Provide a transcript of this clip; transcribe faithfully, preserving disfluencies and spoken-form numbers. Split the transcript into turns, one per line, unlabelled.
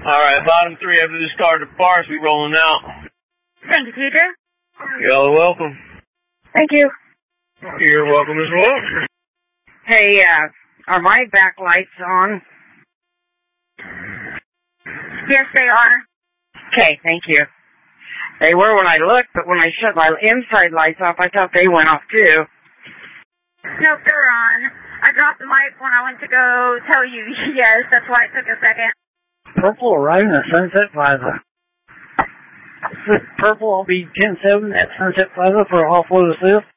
Alright, bottom three after this car departs, we rolling out.
Thank you, teacher.
Y'all are welcome.
Thank you.
You're welcome as well.
Hey, uh, are my backlights on? Yes, they are. Okay, thank you. They were when I looked, but when I shut my inside lights off, I thought they went off too.
Nope, they're on. I dropped the mic when I went to go tell you yes, that's why it took a second.
Purple arriving at Sunset Plaza. Purple will be ten seven at Sunset Plaza for a half load of sales.